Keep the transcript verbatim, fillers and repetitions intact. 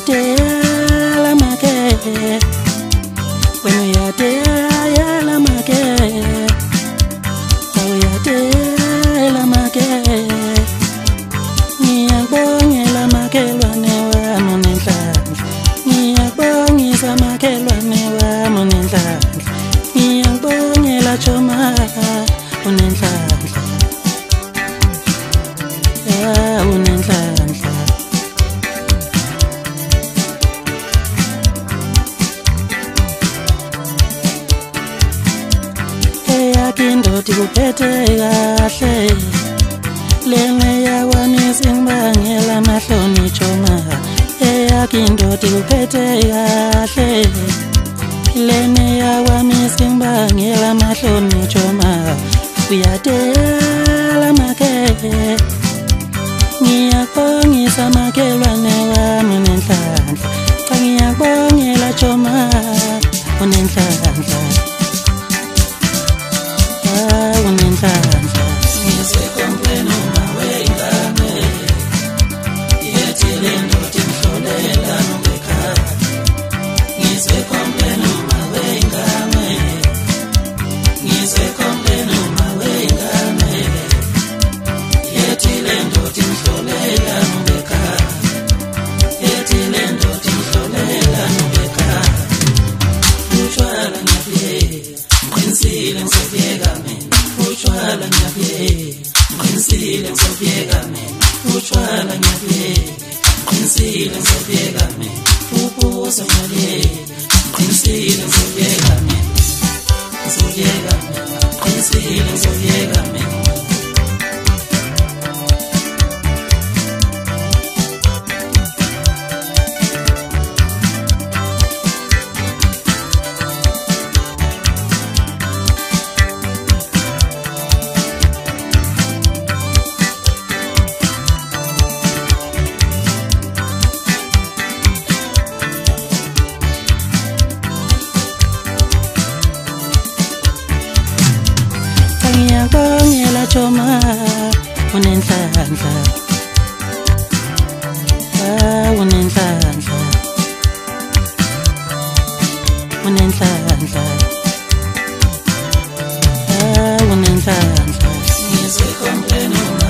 uyadela make wena uyadela make uyadela make ngiyabongela makhelwane wami nenhlanhla ngiyabongisa makhelwane wami nenhlanhla ngiyabongela choma unenhlanhla ya unenhlanhla eyakindoti kuphethe kahle lena yakwami singibangela mahloni choma eyakindoti kuphethe kahle lena yakwami singibangela mahloni choma uyadela make ngiyabongisa makhelwane wami nenhlanhla cha ngiyabongela choma unenhlanhla ah unenhlanhla ngizwe kompleno mawe ingane yethile ndothi mhlolela ngekhaya ngizwe kompleno mawe ingane ngizwe kompleno mawe ingane yethile ndothi mhlolela ngekhaya yethile ndothi mhlolela ngekhaya utshwala ngiyabiyela ngiqinisile ngizobiyeka mina utshwala ngiyabiyela ngiqinisile ngizobiyeka mina utshwala ngiyabiyela ngiqinisile ngizobiyeka mina ubuso ngiyabiyela ngiqinisile ngizobiyeka mina ngizobiyeka mina ngiqinisile ngizobiyeka mina ngiyabongela choma unenhlanhla ah unenhlanhla unenhlanhla ah unenhlanhla ngizwe kompleno